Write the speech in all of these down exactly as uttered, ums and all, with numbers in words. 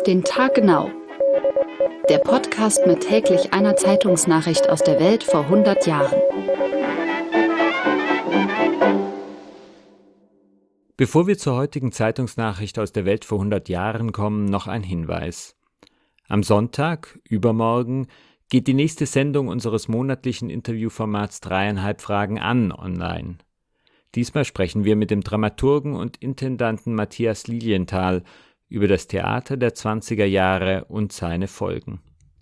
den Tag genau. Der Podcast mit täglich einer Zeitungsnachricht aus der Welt vor hundert Jahren. Bevor wir zur heutigen Zeitungsnachricht aus der Welt vor hundert Jahren kommen, noch ein Hinweis. Am Sonntag, übermorgen, geht die nächste Sendung unseres monatlichen Interviewformats Dreieinhalb Fragen an online. Diesmal sprechen wir mit dem Dramaturgen und Intendanten Matthias Lilienthal über das Theater der zwanziger Jahre und seine Folgen.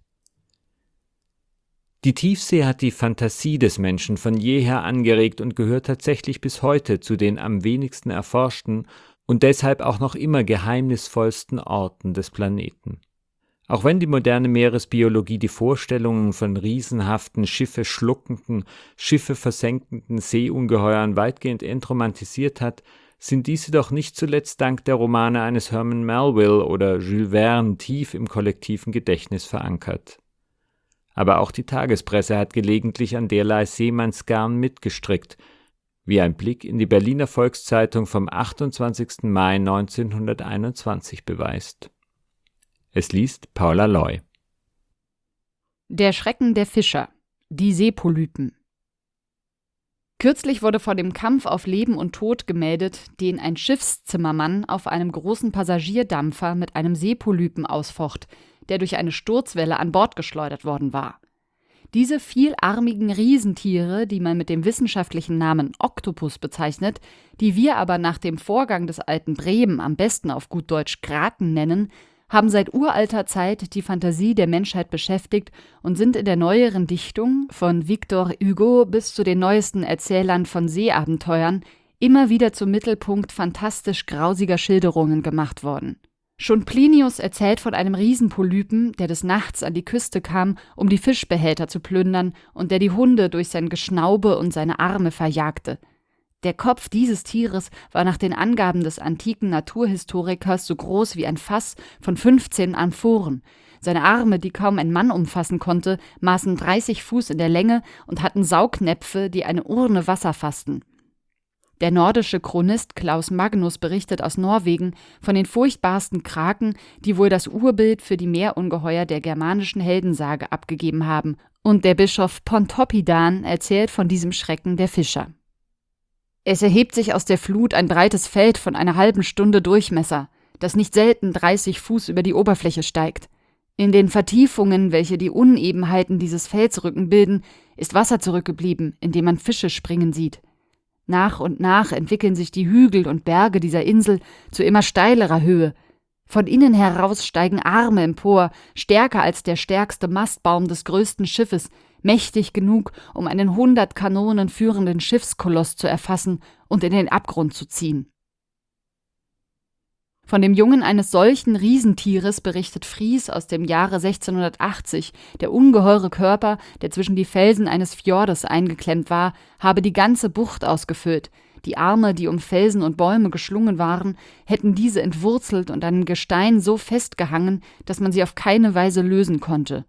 Die Tiefsee hat die Fantasie des Menschen von jeher angeregt und gehört tatsächlich bis heute zu den am wenigsten erforschten und deshalb auch noch immer geheimnisvollsten Orten des Planeten. Auch wenn die moderne Meeresbiologie die Vorstellungen von riesenhaften, Schiffe schluckenden, Schiffe versenkenden Seeungeheuern weitgehend entromantisiert hat, sind diese doch nicht zuletzt dank der Romane eines Herman Melville oder Jules Verne tief im kollektiven Gedächtnis verankert. Aber auch die Tagespresse hat gelegentlich an derlei Seemannsgarn mitgestrickt, wie ein Blick in die Berliner Volkszeitung vom achtundzwanzigsten Mai neunzehnhunderteinundzwanzig beweist. Es liest Paula Loy. Der Schrecken der Fischer, die Seepolypen. Kürzlich wurde vor dem Kampf auf Leben und Tod gemeldet, den ein Schiffszimmermann auf einem großen Passagierdampfer mit einem Seepolypen ausfocht, der durch eine Sturzwelle an Bord geschleudert worden war. Diese vielarmigen Riesentiere, die man mit dem wissenschaftlichen Namen Oktopus bezeichnet, die wir aber nach dem Vorgang des alten Bremen am besten auf gut Deutsch Graten nennen, haben seit uralter Zeit die Fantasie der Menschheit beschäftigt und sind in der neueren Dichtung, von Victor Hugo bis zu den neuesten Erzählern von Seeabenteuern, immer wieder zum Mittelpunkt fantastisch grausiger Schilderungen gemacht worden. Schon Plinius erzählt von einem Riesenpolypen, der des Nachts an die Küste kam, um die Fischbehälter zu plündern und der die Hunde durch sein Geschnaube und seine Arme verjagte. Der Kopf dieses Tieres war nach den Angaben des antiken Naturhistorikers so groß wie ein Fass von fünfzehn Amphoren. Seine Arme, die kaum ein Mann umfassen konnte, maßen dreißig Fuß in der Länge und hatten Saugnäpfe, die eine Urne Wasser fassten. Der nordische Chronist Klaus Magnus berichtet aus Norwegen von den furchtbarsten Kraken, die wohl das Urbild für die Meerungeheuer der germanischen Heldensage abgegeben haben, und der Bischof Pontoppidan erzählt von diesem Schrecken der Fischer. Es erhebt sich aus der Flut ein breites Feld von einer halben Stunde Durchmesser, das nicht selten dreißig Fuß über die Oberfläche steigt. In den Vertiefungen, welche die Unebenheiten dieses Felsrücken bilden, ist Wasser zurückgeblieben, in dem man Fische springen sieht. Nach und nach entwickeln sich die Hügel und Berge dieser Insel zu immer steilerer Höhe. Von innen heraus steigen Arme empor, stärker als der stärkste Mastbaum des größten Schiffes, mächtig genug, um einen hundert Kanonen führenden Schiffskoloss zu erfassen und in den Abgrund zu ziehen. Von dem Jungen eines solchen Riesentieres berichtet Fries aus dem Jahre sechzehnhundertachtzig, der ungeheure Körper, der zwischen die Felsen eines Fjordes eingeklemmt war, habe die ganze Bucht ausgefüllt. Die Arme, die um Felsen und Bäume geschlungen waren, hätten diese entwurzelt und an Gestein so festgehangen, dass man sie auf keine Weise lösen konnte.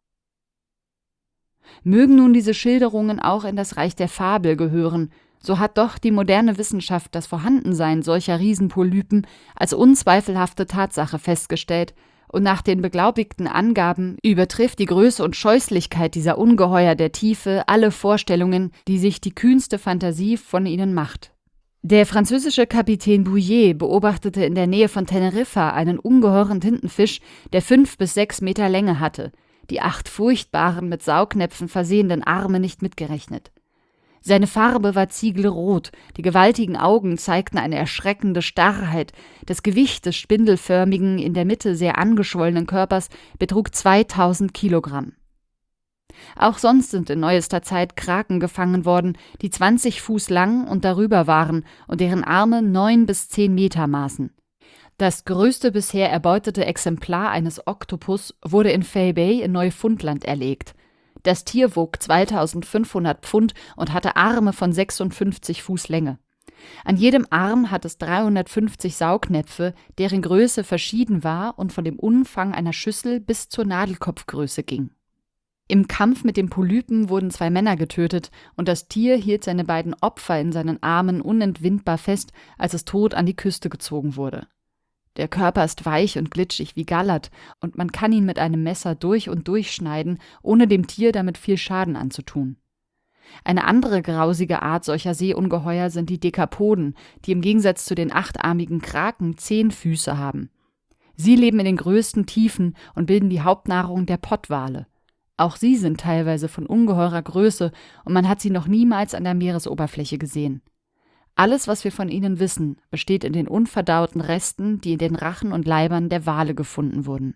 Mögen nun diese Schilderungen auch in das Reich der Fabel gehören, so hat doch die moderne Wissenschaft das Vorhandensein solcher Riesenpolypen als unzweifelhafte Tatsache festgestellt, und nach den beglaubigten Angaben übertrifft die Größe und Scheußlichkeit dieser Ungeheuer der Tiefe alle Vorstellungen, die sich die kühnste Fantasie von ihnen macht. Der französische Kapitän Bouillet beobachtete in der Nähe von Teneriffa einen ungeheuren Tintenfisch, der fünf bis sechs Meter Länge hatte, die acht furchtbaren, mit Saugnäpfen versehenden Arme nicht mitgerechnet. Seine Farbe war ziegelrot, die gewaltigen Augen zeigten eine erschreckende Starrheit, das Gewicht des spindelförmigen, in der Mitte sehr angeschwollenen Körpers betrug zweitausend Kilogramm. Auch sonst sind in neuester Zeit Kraken gefangen worden, die zwanzig Fuß lang und darüber waren und deren Arme neun bis zehn Meter maßen. Das größte bisher erbeutete Exemplar eines Oktopus wurde in Fay Bay in Neufundland erlegt. Das Tier wog zweitausendfünfhundert Pfund und hatte Arme von sechsundfünfzig Fuß Länge. An jedem Arm hat es dreihundertfünfzig Saugnäpfe, deren Größe verschieden war und von dem Umfang einer Schüssel bis zur Nadelkopfgröße ging. Im Kampf mit dem Polypen wurden zwei Männer getötet und das Tier hielt seine beiden Opfer in seinen Armen unentwindbar fest, als es tot an die Küste gezogen wurde. Der Körper ist weich und glitschig wie Gallert und man kann ihn mit einem Messer durch und durch schneiden, ohne dem Tier damit viel Schaden anzutun. Eine andere grausige Art solcher Seeungeheuer sind die Dekapoden, die im Gegensatz zu den achtarmigen Kraken zehn Füße haben. Sie leben in den größten Tiefen und bilden die Hauptnahrung der Pottwale. Auch sie sind teilweise von ungeheurer Größe und man hat sie noch niemals an der Meeresoberfläche gesehen. Alles, was wir von ihnen wissen, besteht in den unverdauten Resten, die in den Rachen und Leibern der Wale gefunden wurden.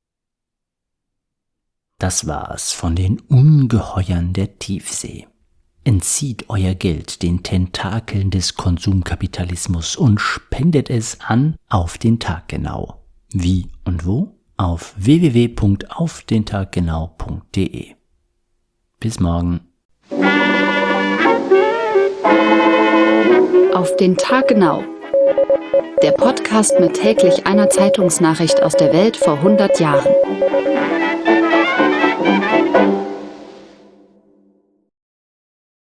Das war's von den Ungeheuern der Tiefsee. Entzieht euer Geld den Tentakeln des Konsumkapitalismus und spendet es an Auf den Tag genau. Wie und wo? Auf w w w punkt auf den tag genau punkt d e. Bis morgen. Auf den Tag genau. Der Podcast mit täglich einer Zeitungsnachricht aus der Welt vor hundert Jahren.